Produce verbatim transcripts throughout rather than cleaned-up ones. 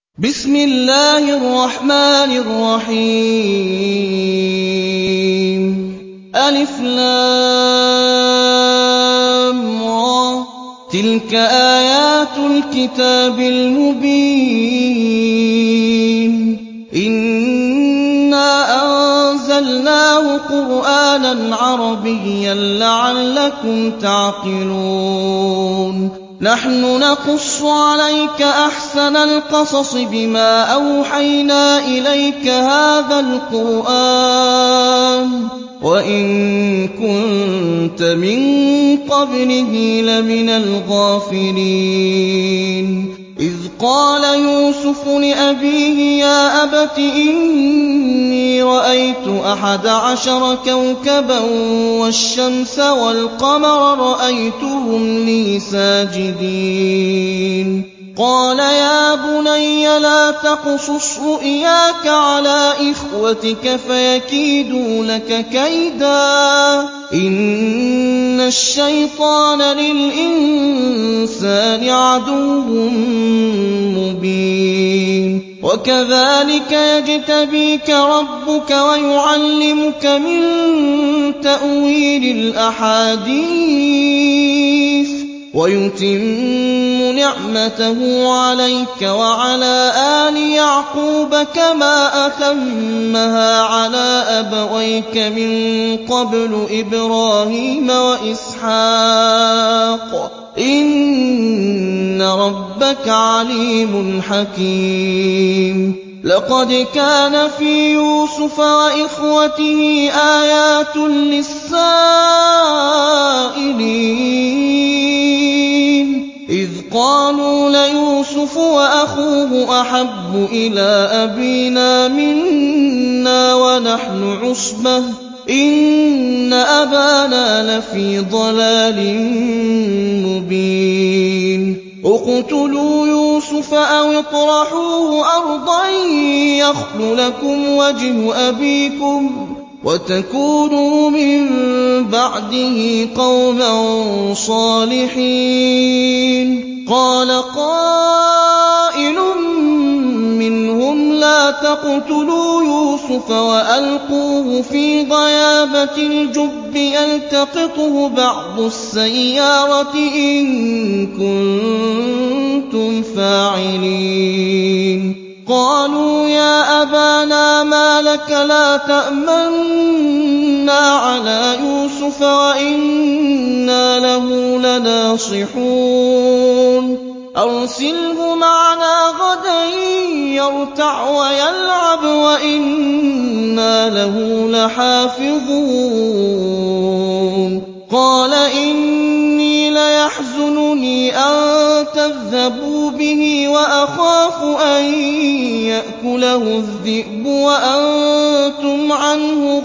بسم الله الرحمن الرحيم ألف لام را تلك آيات الكتاب المبين إنا أنزلناه قرآنا عربيا لعلكم تعقلون نحن نقص عليك أحسن القصص بما أوحينا إليك هذا القرآن وإن كنت من قبله لمن الغافلين إذ قال يوسف لأبيه يا أبت إني رأيت أحد عشر كوكبا والشمس والقمر رأيتهم لي ساجدين قال يا بني لا تقصص رؤياك على إخوتك فيكيدوا لك كيدا إن الشيطان للإنسان عدو مبين وكذلك يجتبيك ربك ويعلمك من تأويل الأحاديث ويتم نعمته عليك وعلى آل يعقوب كما أتمها على أبويك من قبل إبراهيم وإسحاق إن ربك عليم حكيم لقد كان في يوسف وإخوته آيات للسائلين إذ قالوا ليوسف وأخوه أحب إلى أبينا منا ونحن عصبة إن أبانا لفي ضلال مبين اقتلوا يوسف أو اطرحوه أرضا يخل لكم وجه أبيكم وتكونوا من بعده قوما صالحين قال قائل منهم لا تقتلوا يوسف وألقوه في غيابة الجب يلتقطه بعض السيارة إن كنتم فاعلين قالوا يا أبانا ما لك لا تأمنا على يوسف وإنا له لناصحون أرسله معنا غدا يرتع ويلعب وإنا له لحافظون قال إني ليحزنني أن تذهبوا به وأخاف أن يأكله الذئب وأنتم عنه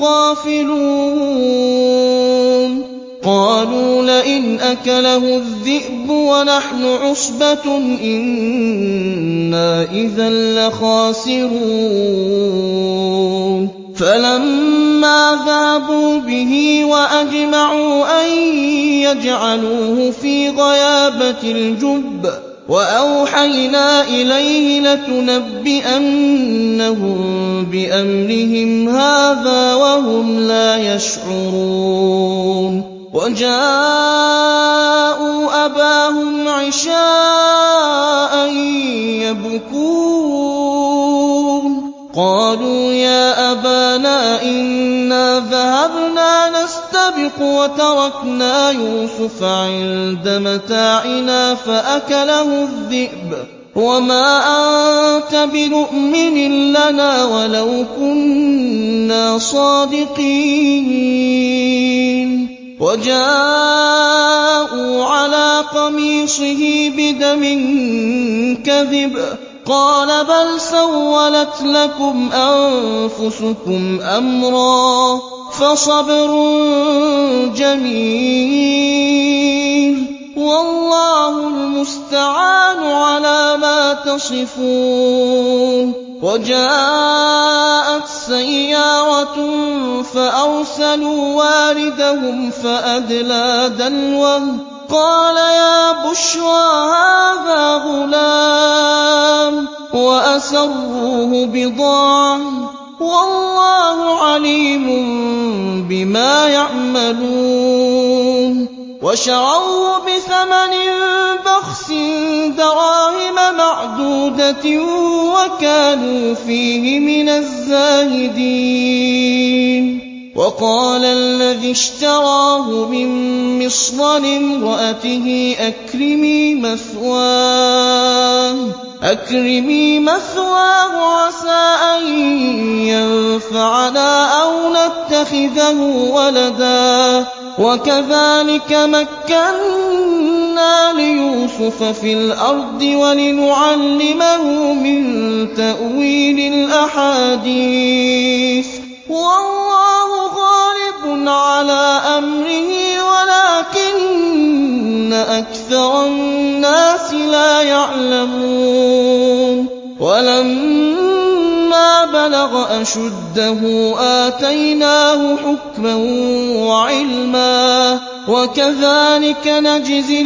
غافلون قالوا لئن أكله الذئب ونحن عصبة إنا إذا لخاسرون فلما ذهبوا به وأجمعوا أن يجعلوه في غيابة الجب وأوحينا إليه لتنبئنهم بأمرهم هذا وهم لا يشعرون وجاءوا أباهم عشاء يبكون قالوا يا أبانا إنا ذهبنا نستبق وتركنا يوسف عند متاعنا فأكله الذئب وما أنت بمؤمن لنا ولو كنا صادقين وجاءوا على قميصه بدم كذب قال بل سولت لكم أنفسكم أمرا فصبر جميل والله المستعان على ما تصفون وجاءت سيارة فأرسلوا واردهم فأدلى دلوه قَالَ يَا بُشْرَىٰ هَٰذَا غُلَامٌ وَأَسَرُّوهُ بِضَاعَةً وَاللَّهُ عَلِيمٌ بِمَا يَعْمَلُونَ وَشَرَوْهُ بِثَمَنٍ بَخْسٍ دَرَاهِمَ مَعْدُودَةٍ وَكَانُوا فِيهِ مِنَ الزَّاهِدِينَ وَقَالَ الَّذِي اشْتَرَاهُ مِن مِّصْرَ لِامْرَأَتِهِ أَكْرِمِي مَثْوَاهُ عَسَىٰ أَن يَنفَعَنَا أَوْ نَتَّخِذَهُ وَلَدًا وَكَذَٰلِكَ مَكَّنَّا لِيُوسُفَ فِي الْأَرْضِ وَلِنُعَلِّمَهُ مِن تَأْوِيلِ الْأَحَادِيثِ وَاللَّهُ غَالِبٌ عَلَىٰ أَمْرِهِ وَلَٰكِنَّ أَكْثَرَ النَّاسِ لَا يَعْلَمُونَ وَلَمَّا بَلَغَ أَشُدَّهُ آتَيْنَاهُ حُكْمًا وَعِلْمًا ۚ وَكَذَٰلِكَ نَجْزِي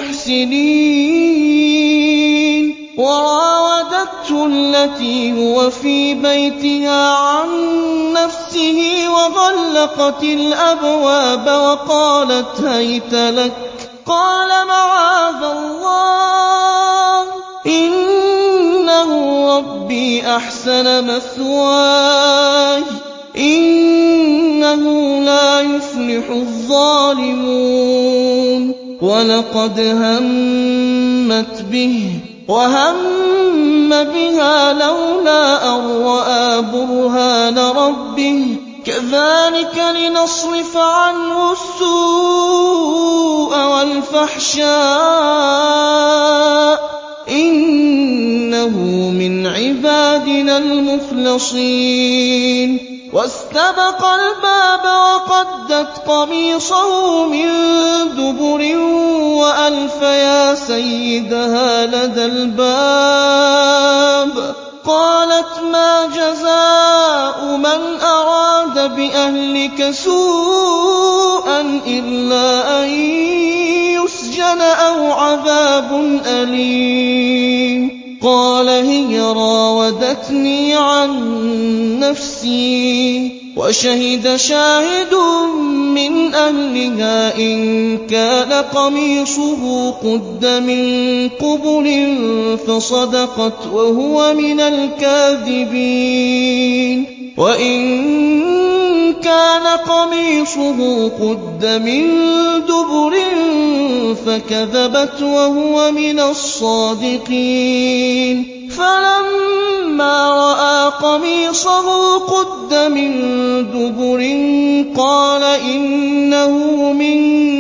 الْمُحْسِنِينَ وَرَاوَدَتْهُ الَّتِي هُوَ فِي بَيْتِهَا عَن نَّفْسِهِ وَغَلَّقَتِ الْأَبْوَابَ وَقَالَتْ هَيْتَ لَكَ ۚ قَالَ مَعَاذَ اللَّهِ ۖ إِنَّهُ رَبِّي أَحْسَنَ مَثْوَايَ ۖ إِنَّهُ لَا يُفْلِحُ الظَّالِمُونَ وَلَقَدْ هَمَّتْ بِهِ وَهَمَّ بِهَا لَوْلَا أَن رَّأَىٰ بُرْهَانَ رَبِّهِ ۚ كَذَٰلِكَ لِنَصْرِفَ عَنْهُ السُّوءَ وَالْفَحْشَاءَ ۚ إِنَّهُ مِنْ عِبَادِنَا الْمُخْلَصِينَ وَاسْتَبَقَ الْبَابَ وَقَدَّتْ قَمِيصَهُ مِن دُبُرٍ وَأَلْفَ يَا سَيِّدَهَا لَدَى الْبَابِ قَالَتْ مَا جَزَاءُ مَنْ أَرَادَ بِأَهْلِكَ سُوءًا إِلَّا أَن يُسْجَنَ أَوْ عَذَابٌ أَلِيمٌ قَالَ هِيَ رَاوَدَتْنِي عَن نَّفْسِي وَشَهِدَ شَاهِدٌ مِّنْ أَهْلِهَا إِن كَانَ قَمِيصُهُ قُدَّ مِن قُبُلٍ فَصَدَقَتْ وَهُوَ مِنَ الْكَاذِبِينَ وَإِن كَانَ قَمِيصُهُ قُدَّ مِن دُبُرٍ فَكَذَبَتْ وَهُوَ مِنَ الصَّادِقِينَ فَلَمَّا رَأَىٰ قَمِيصَهُ قُدَّ مِن دُبُرٍ قَالَ إِنَّهُ مِن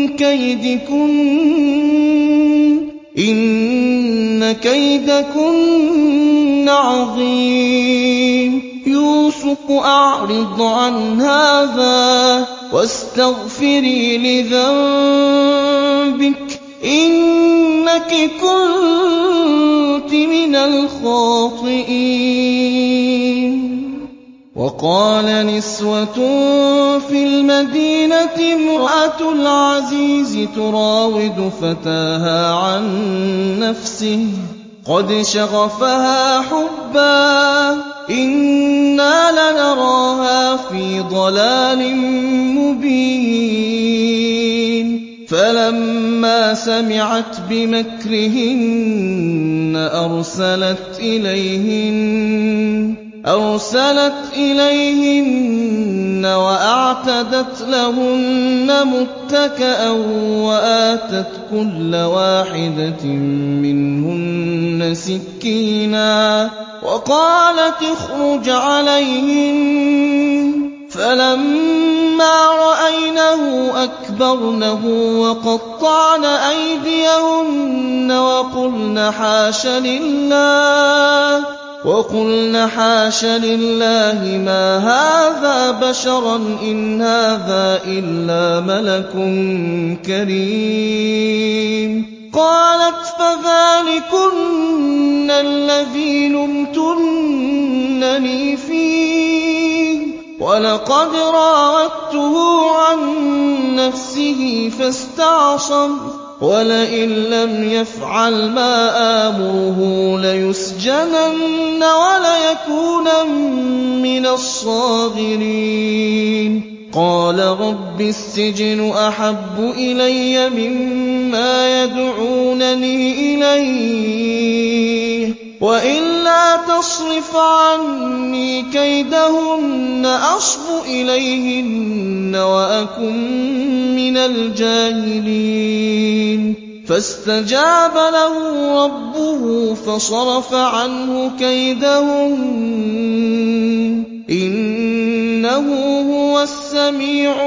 كَيْدِكُنَّ ۖ إِنَّ كَيْدَكُنَّ عَظِيمٌ يُوسُفُ أَعْرِضْ عَنْ هَٰذَا وَاسْتَغْفِرِي لِذَنبِكِ إِنَّكِ كُنتِ مِنَ الْخَاطِئِينَ وَقَالَ نِسْوَةٌ فِي الْمَدِينَةِ امْرَأَتُ الْعَزِيزِ تُرَاوِدُ فَتَاهَا عَن نَّفْسِهِ قَدْ شَغَفَهَا حُبًّا إِنَّا لَنَرَاهَا فِي ضَلَالٍ مُّبِينٍ فَلَمَّا سَمِعَتْ بِمَكْرِهِنَّ أَرْسَلَتْ إِلَيْهِنَّ أَرْسَلَتْ إِلَيْهِنَّ وَأَعْتَدَتْ لَهُنَّ مُتَّكَأً وَآتَتْ كُلَّ وَاحِدَةٍ مِّنْهُنَّ سِكِّينًا وَقَالَتِ اخْرُجْ عَلَيْهِنَّ فَلَمَّا رَأَيْنَهُ أَكْبَرْنَهُ وَقَطَّعْنَ أَيْدِيَهُنَّ وَقُلْنَ حَاشَ لِلَّهِ وَقُلْنَ حَاشَ لِلَّهِ مَا هَٰذَا بَشَرًا إِنْ هَٰذَا إِلَّا مَلَكٌ كَرِيمٌ قَالَتْ فَذَٰلِكُنَّ الَّذِي لُمْتُنَّنِي فِيهِ وَلَقَدْ رَاوَدتُّهُ عَن نَّفْسِهِ فَاسْتَعْصَمَ وَلَئِن لَّمْ يَفْعَلْ مَا آمُرُهُ لَيُسْجَنَنَّ وَلَيَكُونًا مِّنَ الصَّاغِرِينَ قَالَ رَبِّ السِّجْنُ أَحَبُّ إِلَيَّ مِمَّا يَدْعُونَنِي إِلَيْهِ وَإِلَّا تَصْرِفْ عَنِّي كَيْدَهُنَّ أَصْبُ إِلَيْهِنَّ وَأَكُن مِّنَ الْجَاهِلِينَ فَاسْتَجَابَ لَهُ رَبُّهُ فَصَرَفَ عَنْهُ كَيْدَهُنَّ ۚ إِنَّهُ هُوَ السَّمِيعُ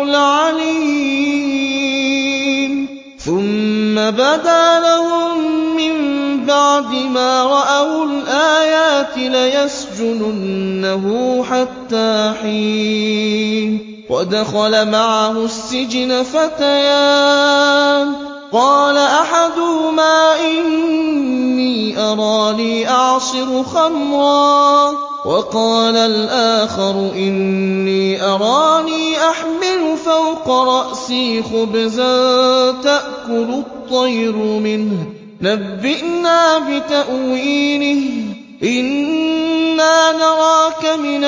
الْعَلِيمُ ثُمَّ بَدَا لَهُم مِّن بَعْدِ مَا رَأَوُا الْآيَاتِ لَيَسْجُنُنَّهُ حَتَّىٰ حِينٍ وَدَخَلَ مَعَهُ السِّجْنَ فَتَيَانِ قَالَ أَحَدُهُمَا إِنِّي أَرَانِي أَعْصِرُ خَمْرًا وَقَالَ الْآخَرُ إِنِّي أَرَانِي أَحْمِلُ فَوْقَ رَأْسِي خُبْزًا تَأْكُلُ الطَّيْرُ مِنْهُ ۖ نَبِّئْنَا بِتَأْوِيلِهِ ۖ إِنَّا نَرَاكَ مِنَ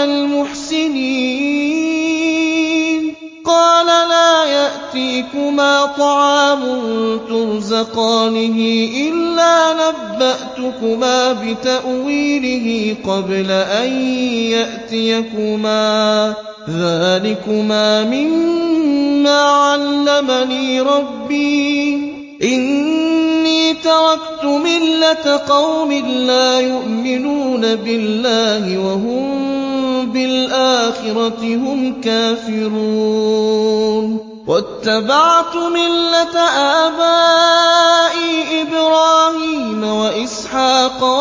الْمُحْسِنِينَ قَالَ لَا يَأْتِيكُمَا طَعَامٌ تُرْزَقَانِهِ إِلَّا نَبَّأْتُكُمَا بِتَأْوِيلِهِ قَبْلَ أَن يَأْتِيَكُمَا ۚ ذَٰلِكُمَا مِمَّا عَلَّمَنِي رَبِّي ۚ إِنِّي تَرَكْتُ مِلَّةَ قَوْمٍ لَّا يُؤْمِنُونَ بِاللَّهِ وَهُم بِالْآخِرَةِ هُمْ كَافِرُونَ وَاتَّبَعْتُ مِلَّةَ آبَائِي إِبْرَاهِيمَ وَإِسْحَاقَ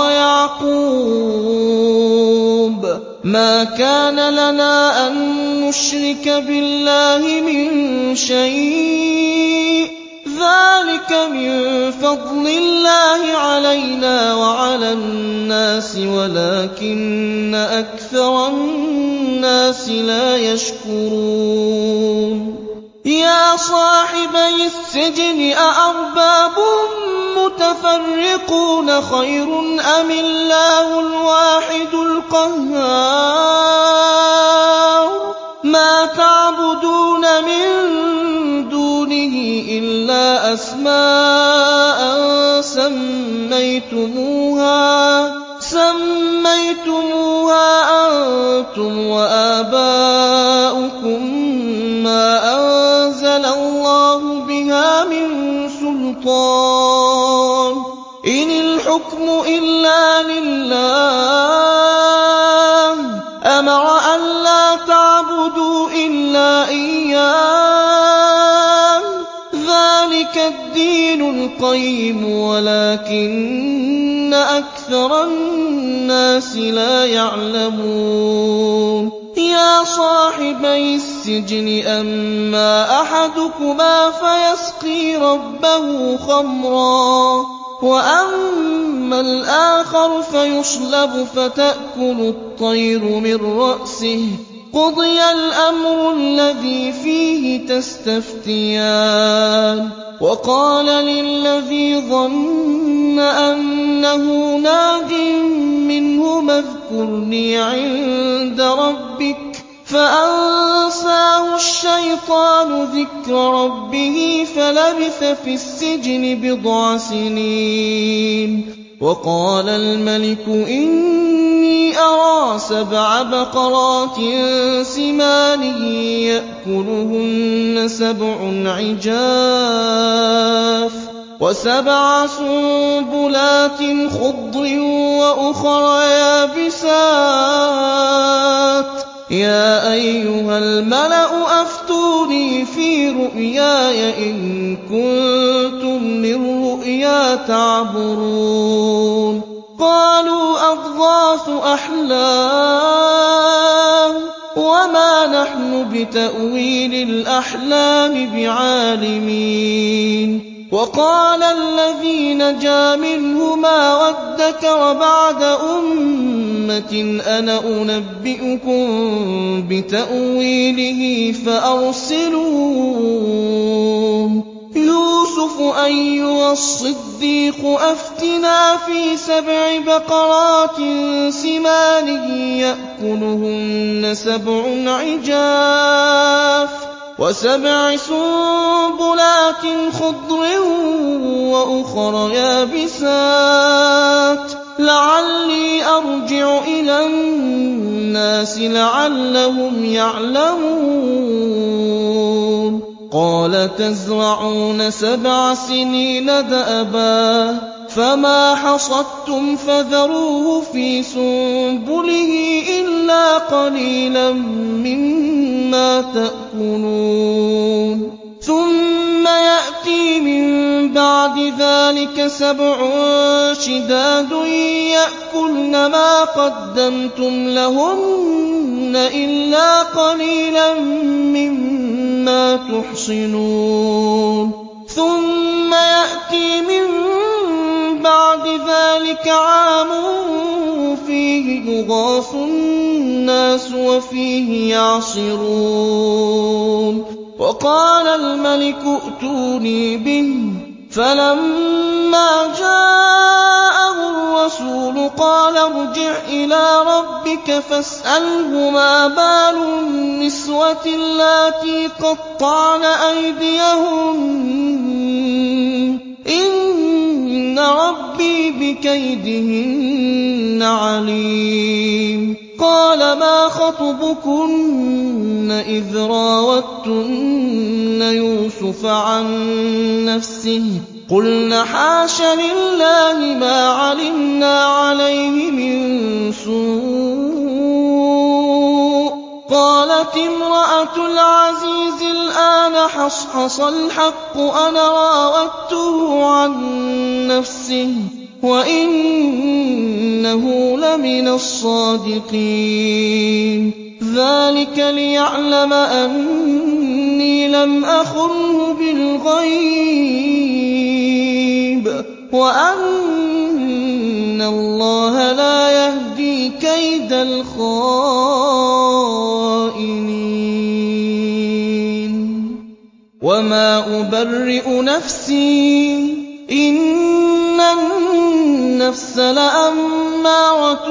وَيَعْقُوبَ ۚ مَا كَانَ لَنَا أَن نُّشْرِكَ بِاللَّهِ مِن شَيْءٍ ۚ ذَٰلِكَ مِن فَضْلِ اللَّهِ عَلَيْنَا وَعَلَى النَّاسِ وَلَٰكِنَّ أَكْثَرَ النَّاسِ لَا يَشْكُرُونَ يَا صَاحِبَيِ السِّجْنِ أَأَرْبَابٌ مُّتَفَرِّقُونَ خَيْرٌ أَمِ اللَّهُ الْوَاحِدُ الْقَهَّارُ مَا تَعْبُدُونَ مِن دُونِهِ إِلَّا أَسْمَاءً سَمَّيْتُمُوهَا أَنتُمْ وَآبَاؤُكُم مَّا أَنزَلَ اللَّهُ بِهَا مِن سُلْطَانٍ ۚ إِنِ الْحُكْمُ إِلَّا لِلَّهِ ۚ أَمَرَ أَلَّا تَعْبُدُوا إِلَّا إِيَّاهُ ۚ ذَٰلِكَ الدِّينُ الْقَيِّمُ وَلَٰكِنَّ أَكْثَرَ النَّاسِ لَا يَعْلَمُونَ يَا صَاحِبَيِ السِّجْنِ أَمَّا أَحَدُكُمَا فَيَسْقِي رَبَّهُ خَمْرًا وَأَمَّا الْآخَرُ فَيُصْلَبُ فَتَأْكُلُ الطَّيْرُ مِن رَّأْسِهِ ۚ قُضِيَ الْأَمْرُ الَّذِي فِيهِ تَسْتَفْتِيَانِ وَقَالَ لِلَّذِي ظَنَّ أَنَّهُ نَاجٍ مِّنْهُمَا اذْكُرْنِي عِندَ رَبِّكَ فَأَنسَاهُ الشَّيْطَانُ ذِكْرَ رَبِّهِ فَلَبِثَ فِي السِّجْنِ بِضْعَ سِنِينَ وَقَالَ الْمَلِكُ إِنِّي أَرَىٰ سَبْعَ بَقَرَاتٍ سِمَانٍ يَأْكُلُهُنَّ سَبْعٌ عِجَافٌ وَسَبْعَ سُنبُلَاتٍ خُضْرٍ وَأُخَرَ يَابِسَاتٍ يَا أَيُّهَا الْمَلَأُ أَفْتُونِي فِي رُؤْيَايَ إِن كُنتُمْ لِلرُّؤْيَا تَعْبُرُونَ قَالُوا أَضْغَاثُ أَحْلَامٍ وَمَا نَحْنُ بِتَأْوِيلِ الْأَحْلَامِ بِعَالِمِينَ وَقَالَ الَّذِي نَجَا مِنْهُمَا وَادَّكَرَ بَعْدَ أُمَّةٍ أَنَا أُنَبِّئُكُم بِتَأْوِيلِهِ فَأَرْسِلُونِ يُوسُفُ أَيُّهَا الصِّدِّيقُ أَفْتِنَا فِي سَبْعِ بَقَرَاتٍ سِمَانٍ يَأْكُلُهُنَّ سَبْعٌ عِجَافٌ وَسَبْعِ سُنبُلَاتٍ خُضْرٍ وَأُخَرَ يَابِسَاتٍ لَعَلِّي أَرْجِعُ إِلَى النَّاسِ لَعَلَّهُمْ يَعْلَمُونَ قَالَ تَزْرَعُونَ سَبْعَ سِنِينَ دَأَبًا فَمَا حَصَدتُّمْ فَذَرُوهُ فِي سُنبُلِهِ إِلَّا قَلِيلًا مِّمَّا تَأْكُلُونَ ثُمَّ يَأْتِي مِن بَعْدِ ذَٰلِكَ سَبْعٌ شِدَادٌ يَأْكُلْنَ مَا قَدَّمْتُمْ لَهُنَّ إِلَّا قَلِيلًا مِّمَّا تُحْصِنُونَ ثُمَّ يَأْتِي مِن بَعْدِ ذَٰلِكَ عَامٌ فِيهِ يُغَاثُ النَّاسُ وَفِيهِ يَعْصِرُونَ وَقَالَ الْمَلِكُ ائْتُونِي بِهِ فَلَمَّا جَاءَهُ الرَّسُولُ قَالَ ارْجِعْ إِلَىٰ رَبِّكَ فَاسْأَلْهُ مَا بَالُ النِّسْوَةِ اللَّاتِي قَطَّعْنَ أَيْدِيَهُنَّ ۖ إِنَّ رَبِّي بِكَيْدِهِنَّ عَلِيمٌ قَالَ مَا خَطْبُكُنَّ إِذْ رَاوَدتُّنَّ يُوسُفَ عَن نَّفْسِهِ ۚ قُلْنَ حَاشَ لِلَّهِ مَا عَلِمْنَا عَلَيْهِ مِن سُوءٍ ۚ قَالَتِ امْرَأَتُ الْعَزِيزِ الْآنَ حَصْحَصَ الْحَقُّ أَنَا رَاوَدتُّهُ عَن نَّفْسِهِ وَإِنَّهُ لَمِنَ الصَّادِقِينَ ذَٰلِكَ لِيَعْلَمَ أَنِّي لَمْ أَخُنْهُ بِالْغَيْبِ وَأَنَّ اللَّهَ لَا يَهْدِي كَيْدَ الْخَائِنِينَ وَمَا أُبَرِّئُ نَفْسِي ۚ إِنَّ النَّفْسَ لَأَمَّارَةٌ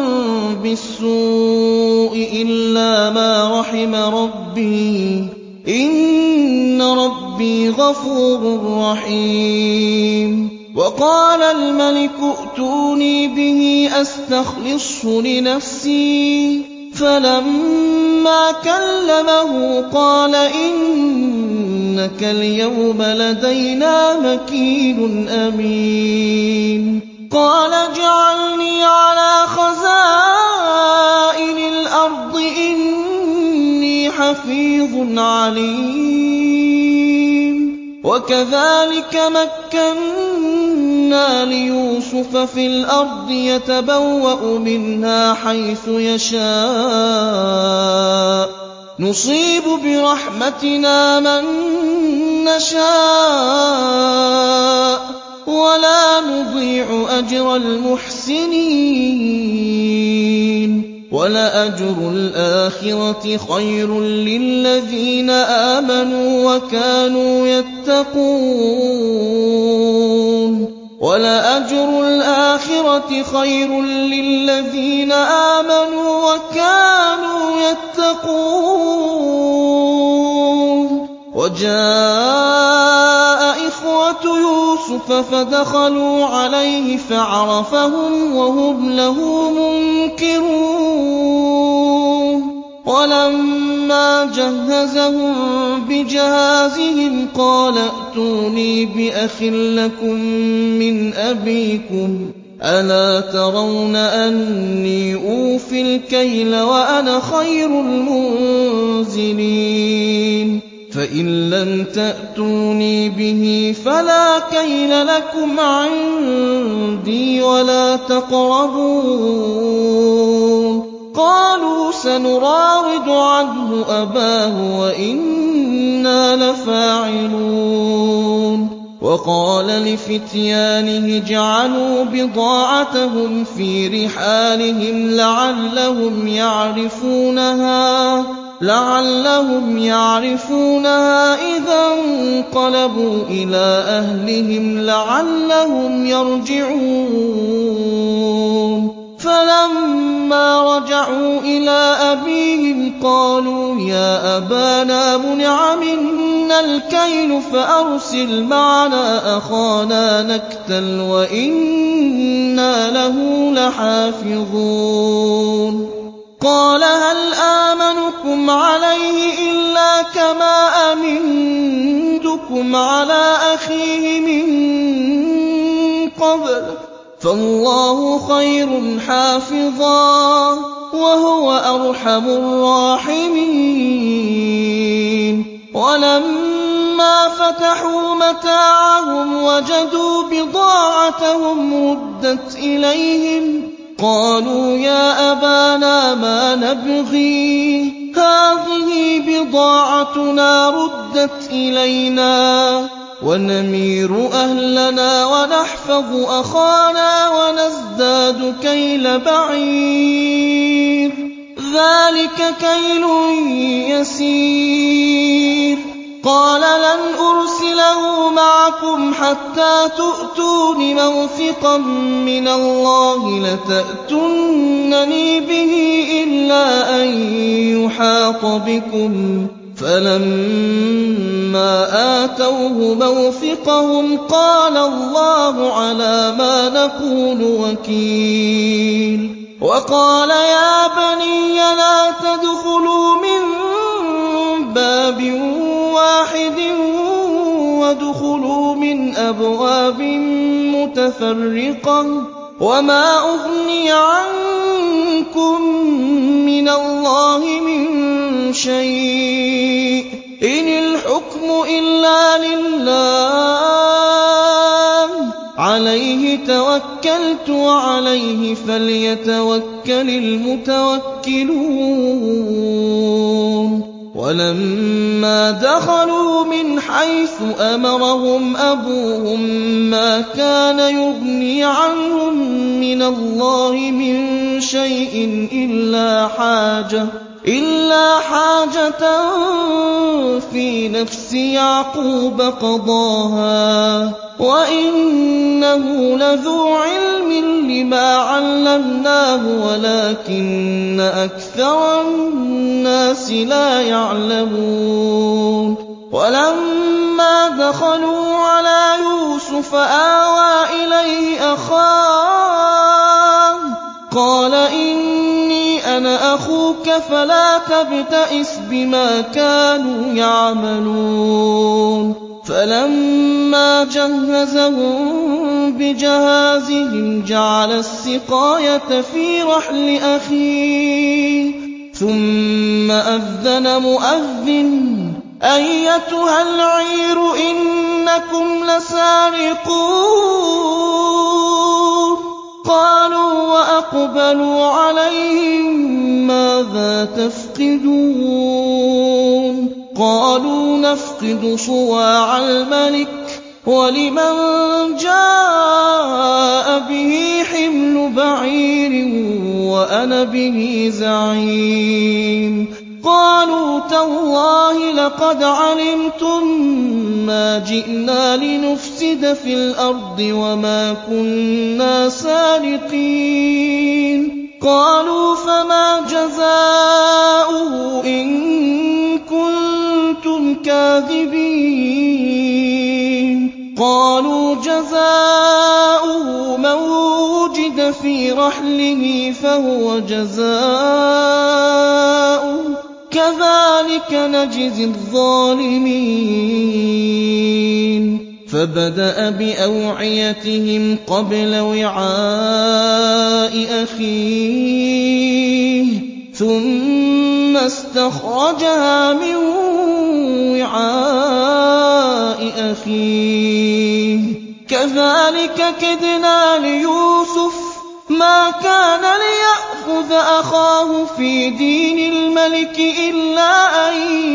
بِالسُّوءِ إِلَّا مَا رَحِمَ رَبِّي ۚ إِنَّ رَبِّي غَفُورٌ رَّحِيمٌ وَقَالَ الْمَلِكُ ائْتُونِي بِهِ أَسْتَخْلِصْهُ لِنَفْسِي ۖ فَلَمَّا كَلَّمَهُ قَالَ إِنَّكَ الْيَوْمَ لَدَيْنَا مَكِينٌ أَمِينٌ قَالَ اجْعَلْنِي عَلَىٰ خَزَائِنِ الْأَرْضِ ۖ إِنِّي حَفِيظٌ عَلِيمٌ وَكَذَٰلِكَ مَكَّنَّا لِيُوسُفَ فِي الْأَرْضِ يَتَبَوَّأُ مِنْهَا حَيْثُ يَشَاءُ ۚ نُصِيبُ بِرَحْمَتِنَا مَن نَّشَاءُ ۖ وَلَا نُضِيعُ أَجْرَ الْمُحْسِنِينَ وَلَأَجْرُ الْآخِرَةِ خَيْرٌ لِّلَّذِينَ آمَنُوا وَكَانُوا يَتَّقُونَ وَلَأَجْرُ الْآخِرَةِ خَيْرٌ لِّلَّذِينَ آمَنُوا وَكَانُوا يَتَّقُونَ وَجَاءَ إِخْوَةُ يُوسُفَ فَدَخَلُوا عَلَيْهِ فَعَرَفَهُمْ وَهُمْ لَهُ مُنكِرُونَ وَلَمَّا جَهَّزَهُم بِجَهَازِهِمْ قَالَ ائْتُونِي بِأَخٍ لَّكُم مِّنْ أَبِيكُمْ ۚ أَلَا تَرَوْنَ أَنِّي أُوفِي الْكَيْلَ وَأَنَا خَيْرُ الْمُنزِلِينَ فَإِن لَّمْ تَأْتُونِي بِهِ فَلَا كَيْلَ لَكُمْ عِندِي وَلَا تَقْرَبُونِ قَالُوا سَنُرَاوِدُ عَنْهُ أَبَاهُ وَإِنَّا لَفَاعِلُونَ وَقَالَ لِفِتْيَانِهِ اجْعَلُوا بِضَاعَتَهُمْ فِي رِحَالِهِمْ لَعَلَّهُمْ يَعْرِفُونَهَا لَعَلَّهُمْ يَعْرِفُونَهَا إِذَا انقَلَبُوا إِلَىٰ أَهْلِهِمْ لَعَلَّهُمْ يَرْجِعُونَ فَلَمَّا رَجَعُوا إِلَىٰ أَبِيهِمْ قَالُوا يَا أَبَانَا مُنِعَ مِنَّا الْكَيْلُ فَأَرْسِلْ مَعَنَا أَخَانَا نَكْتَلْ وَإِنَّا لَهُ لَحَافِظُونَ قَالَ هَلْ آمَنُكُمْ عَلَيْهِ إِلَّا كَمَا أَمِنتُكُمْ عَلَىٰ أَخِيهِ مِن قَبْلُ فَاللَّهُ خَيْرٌ حَافِظًا وَهُوَ أَرْحَمُ الرَّاحِمِينَ وَلَمَّا فَتَحُوا مَتَاعَهُمْ وَجَدُوا بِضَاعَتَهُمْ رُدَّتْ إِلَيْهِمْ قَالُوا يَا أَبَانَا مَا نَبْغِي هَٰذِهِ بِضَاعَتُنَا رُدَّتْ إِلَيْنَا وَنَمِيرُ أَهْلَنَا وَنَحْفَظُ أَخَانَا وَنَزْدَادُ كَيْلَ بَعِيرٍ ذَٰلِكَ كَيْلٌ يَسِيرٌ قَالَ لَنْ أُرْسِلَهُ مَعَكُمْ حَتَّىٰ تُؤْتُونِ مَوْثِقًا مِّنَ اللَّهِ لَتَأْتُنَّنِي بِهِ إِلَّا أَن يُحَاطَ بِكُمْ ۖ فَلَمَّا آتَوْهُ مَوْثِقَهُمْ قَالَ اللَّهُ عَلَىٰ مَا نَقُولُ وَكِيلٌ وَقَالَ يَا بَنِيَّ لَا تَدْخُلُوا مِن بَابٍ وَاحِدٍ وَادْخُلُوا مِنْ أَبْوَابٍ مُّتَفَرِّقَةٍ وَمَا أُغْنِيَ عَنكُم مِّنَ اللَّهِ مِن شَيْءٍ إِنِ الْحُكْمُ إِلَّا لِلَّهِ عَلَيْهِ تَوَكَّلْتُ وَعَلَيْهِ فَلْيَتَوَكَّلِ الْمُتَوَكِّلُونَ وَلَمَّا دَخَلُوا مِنْ حَيْثُ أَمَرَهُمْ أَبُوهُم مَّا كَانَ يُغْنِي عَنْهُم مِّنَ اللَّهِ مِن شَيْءٍ إِلَّا حَاجَةً إِلَّا حَاجَةً فِي نَفْسِ يَعْقُوبَ قَضَاهَا وَإِنَّهُ لَذُو عِلْمٍ لِّمَا عَلَّمْنَاهُ وَلَٰكِنَّ أَكْثَرَ النَّاسِ لَا يَعْلَمُونَ وَلَمَّا دَخَلُوا عَلَىٰ يُوسُفَ آوَىٰ إِلَيْهِ أَخَاهُ قَالَ إِنِّي أَنَا أَخُوكَ فَلَا تَبْتَئِسْ بِمَا كَانُوا يَعْمَلُونَ فَلَمَّا جَهَّزَهُم بِجَهَازِهِمْ جَعَلَ السِّقَايَةَ فِي رَحْلِ أَخِيهِ ثُمَّ أَذَّنَ مُؤَذِّنٌ أَيَّتُهَا الْعِيرُ إِنَّكُمْ لَسَارِقُونَ قَالُوا وَأَقْبَلُوا عَلَيْهِم مَّاذَا تَفْقِدُونَ قَالُوا نَفْقِدُ صُوَاعَ الْمَلِكِ وَلِمَن جَاءَ بِهِ حِمْلُ بَعِيرٍ وَأَنَا بِهِ زَعِيمٌ قَالُوا تَاللَّهِ لَقَدْ عَلِمْتُم مَّا جِئْنَا لِنُفْسِدَ فِي الْأَرْضِ وَمَا كُنَّا سَارِقِينَ قَالُوا فَمَا جَزَاؤُهُ إِن كُنتُمْ كَاذِبِينَ قَالُوا جَزَاؤُهُ مَن وُجِدَ فِي رَحْلِهِ فَهُوَ جَزَاؤُهُ كَذَٰلِكَ نَجْزِي الظَّالِمِينَ فَبَدَأَ بِأَوْعِيَتِهِمْ قَبْلَ وِعَاءِ أَخِيهِ ثُمَّ اسْتَخْرَجَهَا مِن وِعَاءِ أَخِيهِ كَذَٰلِكَ كِدْنَا لِيُوسُفَ مَا كَانَ لِيَأْخُذَ أَخَاهُ فِي دِينِ الْمَلِكِ إِلَّا أَن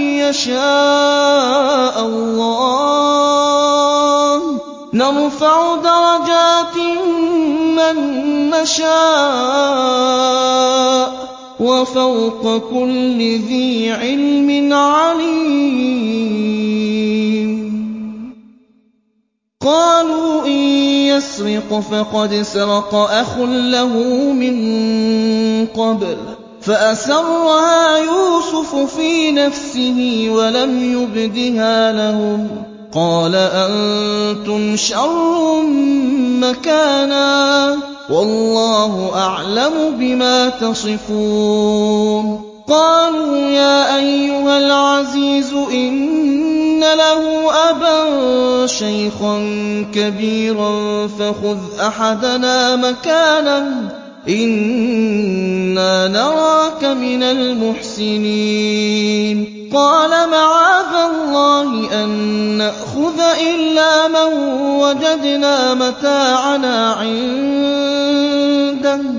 يَشَاءَ اللَّهُ نَرْفَعُ دَرَجَاتٍ مَّن نَّشَاءُ وَفَوْقَ كُلِّ ذِي عِلْمٍ عَلِيمٌ قَالُوا إِن يَسْرِقْ فَقَدْ سَرَقَ أَخٌ لَّهُ مِن قَبْلُ فَأَسَرَّهَا يُوسُفُ فِي نَفْسِهِ وَلَمْ يُبْدِهَا لَهُمْ قَالَ أَنتُمْ شَرٌّ مَّكَانًا وَاللَّهُ أَعْلَمُ بِمَا تَصِفُونَ قَالُوا يَا أَيُّهَا الْعَزِيزُ إِنَّ لَهُ أَبًا شَيْخًا كَبِيرًا فَخُذْ أَحَدَنَا مَكَانَهُ إِنَّا نَرَاكَ مِنَ الْمُحْسِنِينَ قَالَ مَعَاذَ اللَّهِ أَن نَّأْخُذَ إِلَّا مَن وَجَدْنَا مَتَاعَنَا عِندَهُ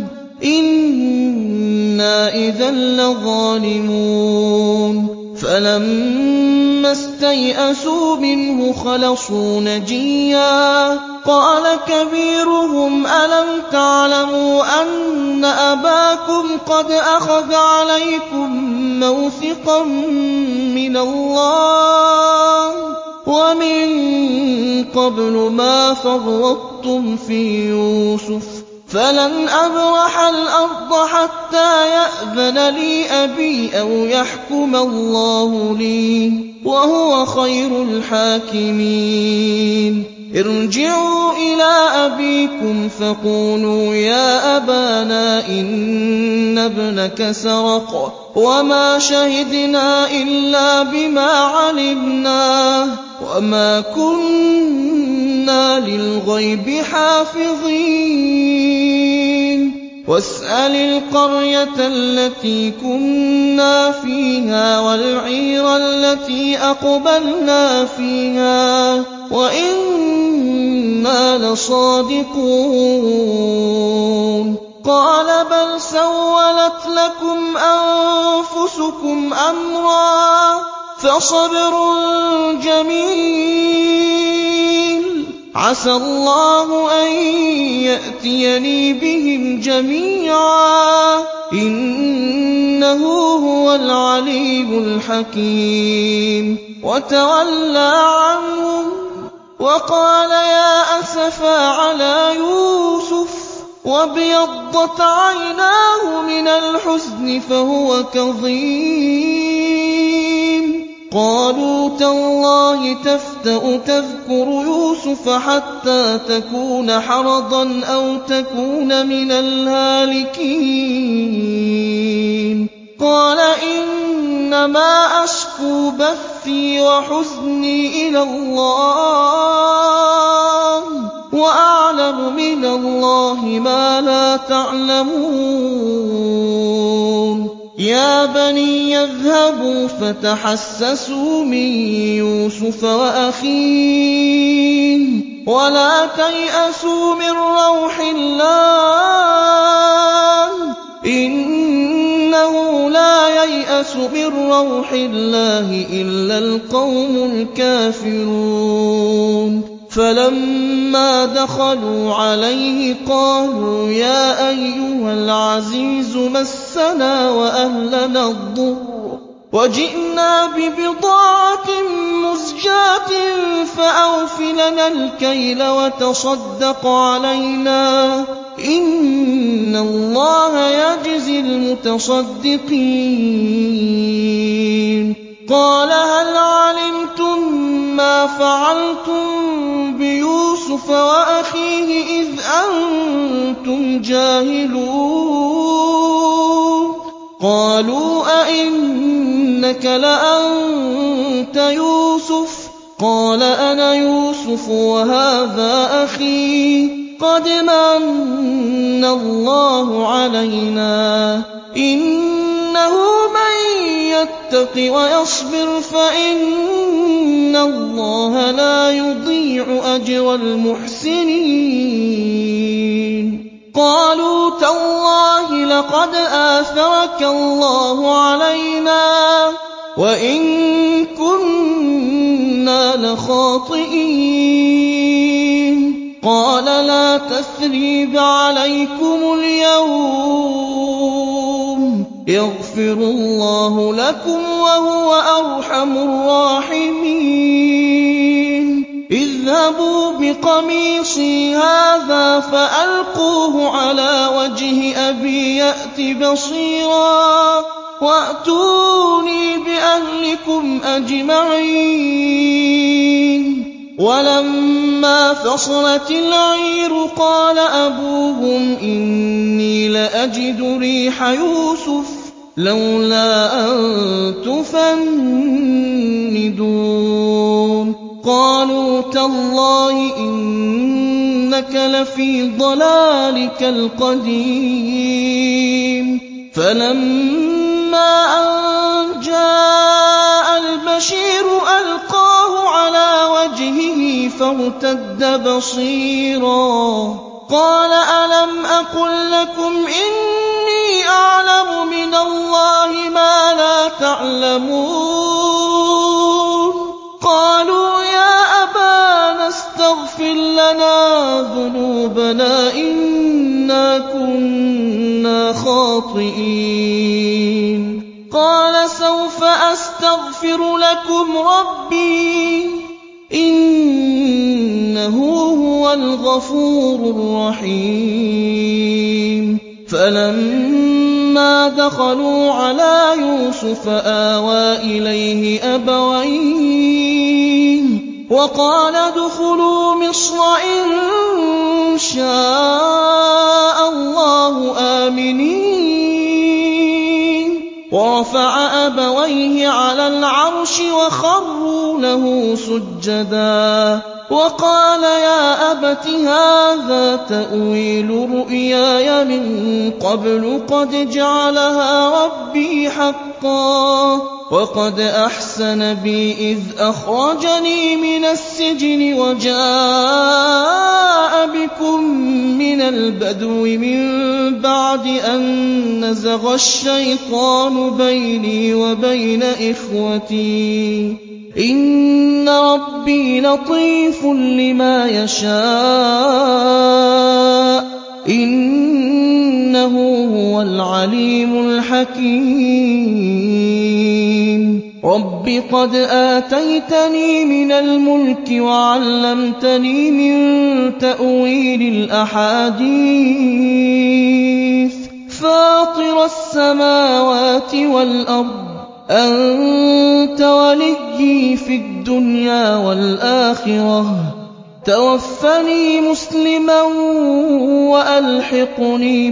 إِنَّا إِذًا لَّظَالِمُونَ فَلَمَّا اسْتَيْأَسُوا مِنْهُ خَلَصُوا نَجِيًّا قَالَ كَبِيرُهُمْ أَلَمْ تَعْلَمُوا أَنَّ أَبَاكُمْ قَدْ أَخَذَ عَلَيْكُم مَّوْثِقًا مِّنَ اللَّهِ وَمِن قَبْلُ مَا فَرَّطتُمْ فِي يُوسُفَ فَلَنْ أَبْرَحَ الْأَرْضَ حَتَّىٰ يَأْذَنَ لِي أَبِي أَوْ يَحْكُمَ اللَّهُ لِي وَهُوَ خَيْرُ الْحَاكِمِينَ ارْجِعُوا إِلَىٰ أَبِيكُمْ فَقُولُوا يَا أَبَانَا إِنَّ ابْنَكَ سَرَقَ وَمَا شَهِدْنَا إِلَّا بِمَا عَلِمْنَا وَمَا كُنَّا لِلْغَيْبِ حَافِظِينَ وَاسْأَلِ الْقَرْيَةَ الَّتِي كُنَّا فِيهَا وَالْعِيرَ الَّتِي أَقْبَلْنَا فِيهَا وَإِنَّا لَصَادِقُونَ قَالَ بَلْ سَوَّلَتْ لَكُمْ أَنفُسُكُمْ أَمْرًا فَصَبْرٌ جَمِيلٌ عَسَى اللَّهُ أَن يَأْتِيَنِي بِهِمْ جَمِيعًا إِنَّهُ هُوَ الْعَلِيمُ الْحَكِيمُ وَتَوَلَّىٰ عَنْهُمْ وَقَالَ يَا أَسَفَىٰ عَلَىٰ يُوسُفَ وَابْيَضَّتْ عَيْنَاهُ مِنَ الْحُزْنِ فَهُوَ كَظِيمٌ قَالُوا تَاللَّهِ تَفْتَأُ تَذْكُرُ يُوسُفَ حَتَّىٰ تَكُونَ حَرَضًا أَوْ تَكُونَ مِنَ الْهَالِكِينَ قَالَ إِنَّمَا أَشْكُو بَثِّي وَحُزْنِي إِلَى اللَّهِ وَأَعْلَمُ مِنَ اللَّهِ مَا لَا تَعْلَمُونَ يَا بَنِيَّ اذْهَبُوا فَتَحَسَّسُوا مِن يُوسُفَ وَأَخِيهِ وَلَا تَيْأَسُوا مِن رَّوْحِ اللَّهِ إِنَّهُ لَا يَيْأَسُ مِن رَّوْحِ اللَّهِ إِلَّا الْقَوْمُ الْكَافِرُونَ فَلَمَّا دَخَلُوا عَلَيْهِ قَالُوا يَا أَيُّهَا الْعَزِيزُ مَسَّنَا وَأَهْلَنَا الضُّرُّ وَجِئْنَا بِبِضَاعَةٍ مُّزْجَاةٍ فَأَوْفِ لَنَا الْكَيْلَ وَتَصَدَّقْ عَلَيْنَا إِنَّ اللَّهَ يَجْزِي الْمُتَصَدِّقِينَ قَالَ هَلْ عَلِمْتُم مَّا فَعَلْتُم بِيُوسُفَ وَأَخِيهِ إِذْ أَنتُمْ جَاهِلُونَ قَالُوا أَإِنَّكَ لَأَنتَ يُوسُفُ قَالَ أَنَا يُوسُفُ وَهَٰذَا أَخِي قَدْ مَنَّ اللَّهُ عَلَيْنَا إِنَّهُ مَن يَتَّقِ وَيَصْبِرْ فَإِنَّ اللَّهَ لَا يُضِيعُ أَجْرَ الْمُحْسِنِينَ قَالُوا تَاللَّهِ لَقَدْ آثَرَكَ اللَّهُ عَلَيْنَا وَإِن كُنَّا لَخَاطِئِينَ قَالَ لَا تَثْرِيبَ عَلَيْكُمُ الْيَوْمَ يَغْفِرُ اللَّهُ لَكُمْ وَهُوَ أَرْحَمُ الرَّاحِمِينَ اذْهَبُوا بِقَمِيصِي هَٰذَا فَأَلْقُوهُ عَلَىٰ وَجْهِ أَبِي يَأْتِ بَصِيرًا وَأْتُونِي بِأَهْلِكُمْ أَجْمَعِينَ وَلَمَّا فَصَلَتِ الْعِيرُ قَالَ أَبُوهُمْ إِنِّي لَأَجِدُ رِيحَ يُوسُفَ لَوْلَا أَن تُفَنِّدُونِ قَالُوا تَاللَّهِ إِنَّكَ لَفِي ضَلَالِكَ الْقَدِيمِ فَلَمَّا أَن جَاءَ الْبَشِيرُ أَلْقَاهُ عَلَىٰ وَجْهِهِ فَارْتَدَّ بَصِيرًا قَالَ أَلَمْ أَقُل لَّكُمْ إِنِّي أَعْلَمُ مِنَ اللَّهِ مَا لَا تَعْلَمُونَ قَالُوا يَا أَبَانَا اسْتَغْفِرْ لَنَا ذُنُوبَنَا إِنَّا كُنَّا خَاطِئِينَ قَالَ سَوْفَ أَسْتَغْفِرُ لَكُمْ رَبِّي إِنَّهُ هُوَ الْغَفُورُ الرَّحِيمُ فَلَمَّا دَخَلُوا عَلَىٰ يُوسُفَ آوَىٰ إِلَيْهِ أَبَوَيْهِ وَقَالَ ادْخُلُوا مِصْرَ إِن شَاءَ اللَّهُ آمِنِينَ وَرَفَعَ أَبَوَيْهِ عَلَى الْعَرْشِ وَخَرُّوا لَهُ سُجَّدًا وَقَالَ يَا أَبَتِ هَٰذَا تَأْوِيلُ رُؤْيَايَ مِن قَبْلُ قَدْ جَعَلَهَا رَبِّي حَقًّا وَقَدْ أَحْسَنَ بِي إِذْ أَخْرَجَنِي مِنَ السِّجْنِ وَجَاءَ بِكُم مِّنَ الْبَدْوِ مِن بَعْدِ أَن نَّزَغَ الشَّيْطَانُ بَيْنِي وَبَيْنَ إِخْوَتِي إِنَّ رَبِّي لَطِيفٌ لِّمَا يَشَاءُ إِنَّهُ هُوَ الْعَلِيمُ الْحَكِيمُ رَبِّ قَدْ آتَيْتَنِي مِنَ الْمُلْكِ وَعَلَّمْتَنِي مِن تَأْوِيلِ الْأَحَادِيثِ فَاطِرَ السَّمَاوَاتِ وَالْأَرْضِ أَنتَ وَلِيِّي فِي الدُّنْيَا وَالْآخِرَةِ تَوَفَّنِي مُسْلِمًا وَأَلْحِقْنِي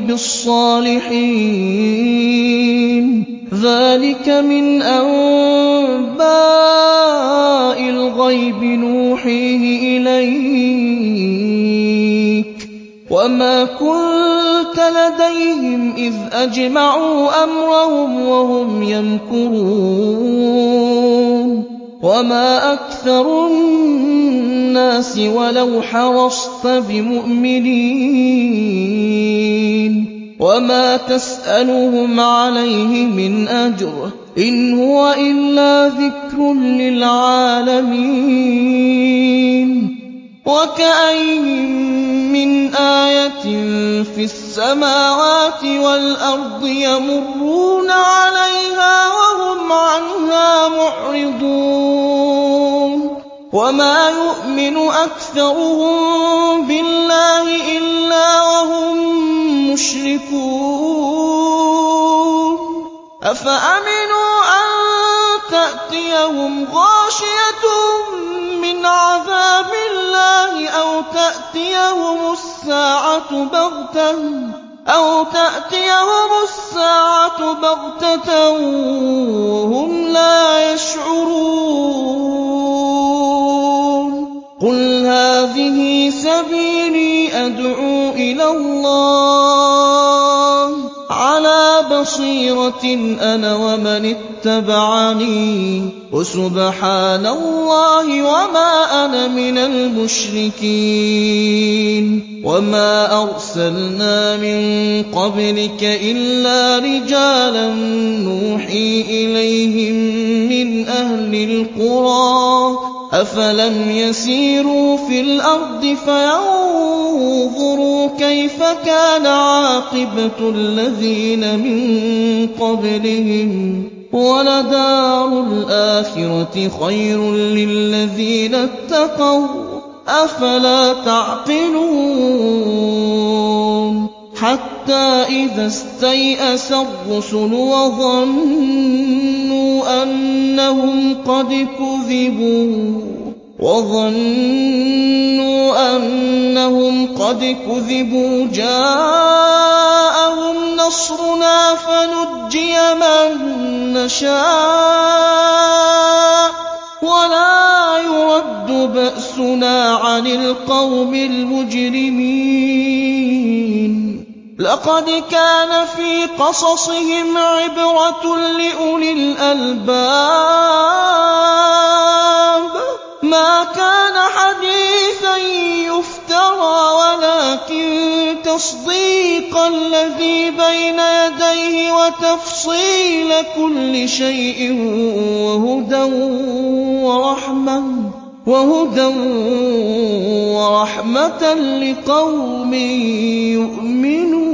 بِالصَّالِحِينَ ذَٰلِكَ مِنْ أَنبَاءِ الْغَيْبِ نُوحِيهِ إِلَيْكَ وَمَا كُنتَ لَدَيْهِمْ إِذْ أَجْمَعُوا أَمْرَهُمْ وَهُمْ يَمْكُرُونَ وَمَا أَكْثَرُ النَّاسِ وَلَوْ حَرَصْتَ بِمُؤْمِنِينَ وَمَا تَسْأَلُهُمْ عَلَيْهِ مِنْ أَجْرٍ إِنْ هُوَ إِلَّا ذِكْرٌ لِّلْعَالَمِينَ وَكَأَيِّن مِّنْ آيَةٍ فِي السَّمَاوَاتِ وَالْأَرْضِ يَمُرُّونَ عَلَيْهَا وَهُمْ عَنْهَا مُعْرِضُونَ وَمَا يُؤْمِنُ أَكْثَرُهُم بِاللَّهِ إِلَّا وَهُم مُّشْرِكُونَ أَفَأَمِنُوا أَن تَأْتِيَهُمْ غَاشِيَةٌ مِّنْ عَذَابِ اللَّهِ أَوْ تَأْتِيَهُمُ السَّاعَةُ بَغْتَةً أَوْ تَأْتِيَهُمُ السَّاعَةُ بَغْتَةً وَهُمْ لَا يَشْعُرُونَ قُلْ هَٰذِهِ سَبِيلِي أَدْعُو إِلَى اللَّهِ عَلَىٰ بَصِيرَةٍ أَنَا وَمَنِ اتَّبَعَنِي وَسُبْحَانَ اللَّهِ وَمَا أَنَا مِنَ الْمُشْرِكِينَ وَمَا أَرْسَلْنَا مِن قَبْلِكَ إِلَّا رِجَالًا نُّوحِي إِلَيْهِم مِّنْ أَهْلِ الْقُرَىٰ أَفَلَمْ يَسِيرُوا فِي الْأَرْضِ فَيَنظُرُوا كَيْفَ كَانَ عَاقِبَةُ الَّذِينَ مِن قَبْلِهِمْ ۚ وَلَدَارُ الْآخِرَةِ خَيْرٌ لِّلَّذِينَ اتَّقَوْا ۗ أَفَلَا تَعْقِلُونَ حَتَّىٰ إِذَا اسْتَيْأَسَ الرُّسُلُ وَظَنُّوا أَنَّهُمْ قَدْ كُذِبُوا وَظَنُّوا أَنَّهُمْ قَدْ كُذِبُوا جَاءَهُمْ نَصْرُنَا فَنُجِّيَ مَن نَّشَاءُ وَلَا يُرَدُّ بَأْسُنَا عَنِ الْقَوْمِ الْمُجْرِمِينَ لَقَدْ كَانَ فِي قَصَصِهِمْ عِبْرَةٌ لِّأُولِي الْأَلْبَابِ ۗ مَا كَانَ حَدِيثًا يُفْتَرَىٰ وَلَٰكِن تَصْدِيقَ الَّذِي بَيْنَ يَدَيْهِ وَتَفْصِيلَ كُلِّ شَيْءٍ وَهُدًى وَرَحْمَةً لِّقَوْمٍ يُؤْمِنُونَ